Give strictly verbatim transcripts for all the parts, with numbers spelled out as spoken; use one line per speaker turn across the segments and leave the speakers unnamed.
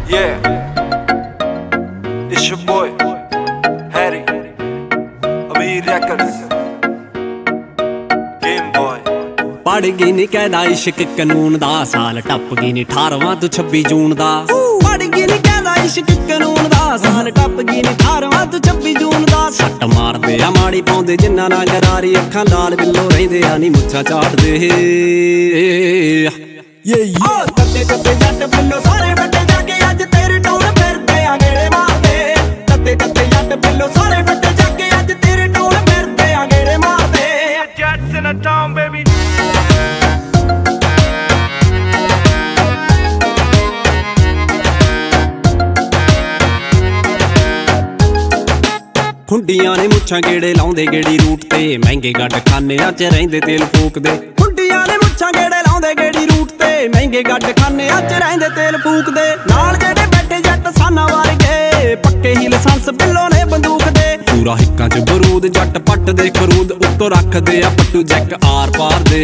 Yeah, it's your boy, Harry, Amir Records, Game Boy।
ਪੜ ਗਈ ਨੀ ਕਹਿੰਦਾ ਇਸ਼ਕ ਕਾਨੂੰਨ ਦਾ, ਸਾਲ ਟੱਪ ਗਈ ਨੀ ਅਠਾਰਵਾਂ ਤੋਂ ਛੱਬੀ ਜੂਨ ਦਾ। ਪੜ ਗਈ ਨੀ ਕਹਿੰਦਾ ਇਸ਼ਕ ਕਾਨੂੰਨ ਦਾ, ਸਾਲ ਟੱਪ ਗਈ ਨੀ ਅਠਾਰਵਾਂ ਤੋਂ ਛੱਬੀ ਜੂਨ ਦਾ। ਸੱਟ ਮਾਰਦੇ ਆ ਮਾੜੀ ਪਾਉਂਦੇ ਜਿੰਨਾ ਨਾ ਗਰਾਰੀ, ਅੱਖਾਂ ਲਾਲ ਬਿੱਲੋ ਰਹਿੰਦੇ ਆ ਨੀ ਮੁੱਛਾਂ ਝਾੜਦੇ। ਯੇ ਯੇ ਕੱਤੇ ਕੱਤੇ ਜੱਟ ਬਿੱਲੋ ਸਾਰੇ ਵੱਡੇ ਜਾ ਕੇ ਅੱਜ ਤੇਰੇ ਟੌਰ ਫਿਰਦੇ ਆ ਗੇੜੇ ਮਾਰਦੇ। ਕੱਤੇ ਕੱਤੇ ਜੱਟ ਬਿੱਲੋ ਸਾਰੇ ਵੱਡੇ ਜਾ ਕੇ ਅੱਜ ਤੇਰੇ ਟੌਰ ਫਿਰਦੇ ਆ ਗੇੜੇ ਮਾਰਦੇ।
Jets in the town, baby।
ਖੁੰਡੀਆਂ ਨੇ ਮੁੱਛਾਂ ਗੇੜੇ ਲਾਉਂਦੇ ਗੇੜੀ ਰੂਟ ਤੇ, ਮਹਿੰਗੇ ਗੱਡ ਖਾਨਿਆਂ 'ਚ ਰਹਿੰਦੇ ਤੇਲ ਫੂਕਦੇ। ਖੁੰਡੀਆਂ ਨੇ ਮੁੱਛਾਂ ਗੇੜੇ ਲਾਉਂਦੇ ਗੇੜੀ ਰੂਟ ਤੇ, ਮਹਿੰਗੇ ਗੱਡ ਖਾਨਿਆਂ 'ਚ ਰਹਿੰਦੇ ਤੇਲ ਫੂਕਦੇ। ਨਾਲ ਜਿਹੜੇ ਬੈਠੇ ਜੱਟ ਸਾਨਾ ਵਰਗੇ, ਪੱਕੇ ਹੀ ਲਾਇਸੈਂਸ ਬਿੱਲੋ ਨੇ ਬੰਦੂਕ ਦੇ। ਪੂਰਾ ਹਿੱਕਾਂ 'ਚ ਬਰੂਦ ਜੱਟ ਪੱਟ ਦੇ ਖਰੂਦ, ਉੱਤੋਂ ਰੱਖਦੇ ਆ ਪੱਟੂ ਜੈਕ ਆਰ ਪਾਰ ਦੇ।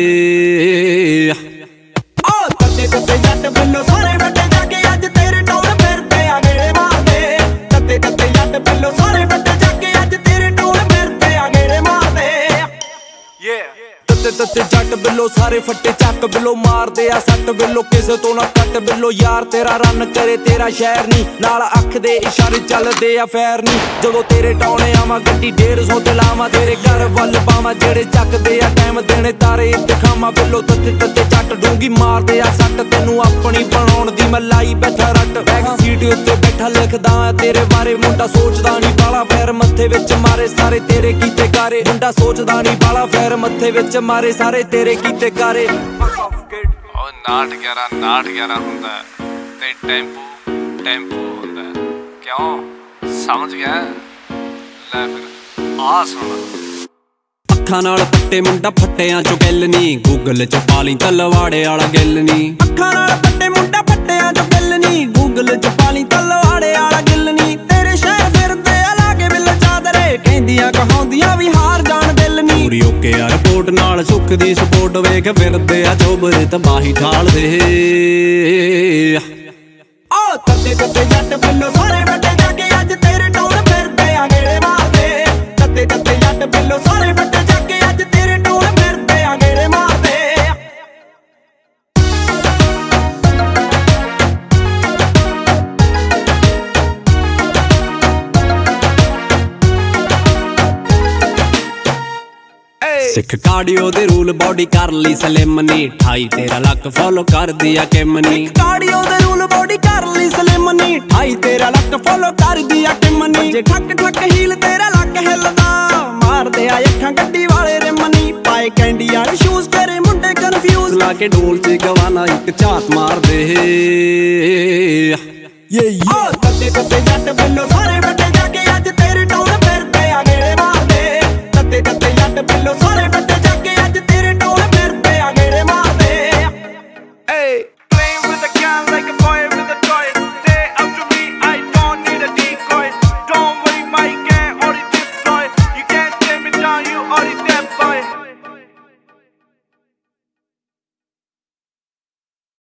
ਆ ਕੱਤੇ ਕੱਤੇ ਜੱਟ ਬਿੱਲੋ ਸਾਰੇ ਵੱਡੇ ਜਾ ਕੇ ਅੱਜ ਤੇਰੇ ਟੌਰ ਫਿਰਦੇ ਆ ਗੇੜੇ ਮਾਰਦੇ। ਕੱਤੇ ਕੱਤੇ ਜੱਟ ਬਿੱਲੋ ਸਾਰੇ ਵੱਡੇ ਜਾ ਕੇ ਅੱਜ ਤੇਰੇ ਟੌਰ ਫਿਰਦੇ ਆ ਗੇੜੇ ਮਾਰਦੇ।
Yeah,
ਤੱਤੇ ਤੱਤੇ ਜੱਟ ਬਿੱਲੋ ਸਾਰੇ ਫੱਟੇ ਚੱਕ ਬਿੱਲੋ ਮਾਰਦੇ ਆ ਸੱਟ ਬਿੱਲੋ ਕਿਸੇ ਤੋਂ ਨਾ ਕੱਟ ਬਿੱਲੋ। ਯਾਰ ਤੇਰਾ ਰਨ ਕਰੇ ਤੇਰਾ ਸ਼ਹਿਰ ਨੀ, ਨਾਲ ਅੱਖ ਦੇ ਇਸ਼ਾਰੇ ਚੱਲਦੇ ਆ ਫੈਰ ਨੀ। ਜਦੋਂ ਤੇਰੇ ਟੌਣੇ ਆਵਾਂ ਗੱਡੀ ਡੇਢ ਸੌ ਤੇ ਲਾਵਾਂ, ਤੇਰੇ ਘਰ ਵੱਲ ਪਾਵਾਂ ਜਿਹੜੇ ਚੱਕਦੇ ਆ ਟਾਈਮ ਦੇਣੇ ਤਾਰੇ ਦਿਖਾਵਾਂ ਬਿੱਲੋ। ਤੱਤੇ ਤੱਤੇ ਜੱਟ ਡੂੰਗੀ ਮਾਰਦੇ ਆ ਸੱਟ, ਤੈਨੂੰ ਆਪਣੀ ਬਣਾਉਣ ਦੀ ਮੈਂ ਲਾਈ ਬੈਠਾ ਰੱਟ। ਬੈਕ ਸੀਟ ਉੱਤੇ ਬੈਠਾ ਲਿਖਦਾ ਤੇਰੇ ਬਾਰੇ, ਮੁੰਡਾ ਸੋਚਦਾ ਨੀ ਬਾਲਾ ਫੇਰ ਮੱਥੇ ਵਿੱਚ ਮਾਰੇ ਸਾਰੇ ਤੇਰੇ ਕੀਤੇ ਕਾਰੇ। ਮੁੰਡਾ ਸੋਚਦਾ ਨੀ ਬਾਲਾ ਫੇਰ ਮੱਥੇ ਵਿੱਚ ਮਾਰੇ ਸਾਰੇ ਤੇਰੇ ਕੀਤੇ ਕਾਰੇ।
ਉਹ ਨਾਟ ਗਿਆਰਾਂ ਨਾਟ ਗਿਆਰਾਂ ਹੁੰਦਾ ਤੇ ਟੈਂਪੂ ਟੈਂਪੂ ਹੁੰਦਾ, ਕਿਉਂ ਸਮਝ ਗਿਆ? ਲੈ ਫਿਰ ਆ ਸੁਣ।
ਅੱਖਾਂ ਨਾਲ ਪੱਟੇ ਮੁੰਡਾ ਫੱਟਿਆਂ ਚੋਂ ਗਿੱਲ ਨੀ, ਗੂਗਲ ਚ ਪਾ ਲਈ ਤਲਵਾੜੇ ਵਾਲਾ ਗਿੱਲ ਨੀ। ਅੱਖਾਂ ਨਾਲ ਪੱਟੇ ਮੁੰਡਾ ਫੱਟਿਆਂ ਚੋਂ ਗਿੱਲ ਨੀ, ਗੂਗਲ ਚ ਪਾ ਲਈ ਤਲਵਾੜੇ ਵਾਲਾ ਗਿੱਲ ਨੀ। ਤੇਰੇ ਸ਼ਹਿਰ ਫਿਰਦੇ ਆ ਲਾਗੇ ਬਿੱਲ ਚਾਦਰੇ, ਕਹਿੰਦੀਆਂ ਕਹਾਉਂਦੀਆਂ ਵੀ ਹਾਰ ਜਾਣ ਦਿਲ ਨੀ। ਪੂਰੀ ਓਕੇ ਆ ਰਿਪੋਰਟ ਨਾਲ ਸੁੱਖ ਦੀ ਸਪੋਰਟ, ਵੇਖ ਫਿਰਦੇ ਆ ਚੋਬਰੇ ਤਬਾਹੀ ਠਾਲਦੇ। ਆ ਕੱਤੇ ਕੱਤੇ ਜੱਟ ਬਿੱਲੋ ਸਾਰੇ ਵੱਡੇ ਜਾ ਕੇ ਅੱਜ ਤੇਰੇ ਟੌਰ ਫਿਰਦੇ ਆ ਗੇੜੇ ਮਾਰਦੇ। ਕੱਤੇ ਕੱਤੇ ਜੱਟ ਬਿੱਲੋ ਸਾਰੇ ਵੱਡੇ ਜਾ ਕੇ ਅੱਜ ਤੇਰੇ ਟੌਰ ਫਿਰਦੇ ਆ ਗੇੜੇ ਮਾਰਦੇ। ਸਿੱਖ ਕਾਰਡੀਓ ਦੇ ਰੂਲ ਬੋਡੀ ਕਰ ਲਈ ਸਲਿਮ ਨੀ, ਅਠਾਈ ਤੇਰਾ ਲੱਕ ਫੋਲੋ ਕਰਦੀ ਆ ਕਿਮ ਨੀ। ਕਾਰਡੀਓ ਦੇ ਰੂਲ ਬੋਡੀ ਕਰ ਲਈ ਸਲਿਮ ਨੀ, ਅਠਾਈ ਤੇਰਾ ਲੱਕ ਫੋਲੋ ਕਰਦੀ ਆ ਕਿਮ ਨੀ। ਜੇ ਠੱਕ ਠੱਕ ਹੀਲ ਤੇਰਾ ਲੱਕ ਹਿੱਲਦਾ, ਮਾਰਦੇ ਆ ਅੱਖਾਂ ਗੱਡੀ ਵਾਲੇ ਰਿਮ ਨੀ। ਪਾਏ ਕੈਂਡੀ ਵਾਲੇ ਸ਼ੂਜ਼ ਤੇਰੇ ਮੁੰਡੇ ਕਨਫਿਊਜ਼, ਲਾ ਕੇ ਡੋਲ ਚ ਗਵਾਨਾ ਇੱਕ ਝਾਤ ਮਾਰਦੇ।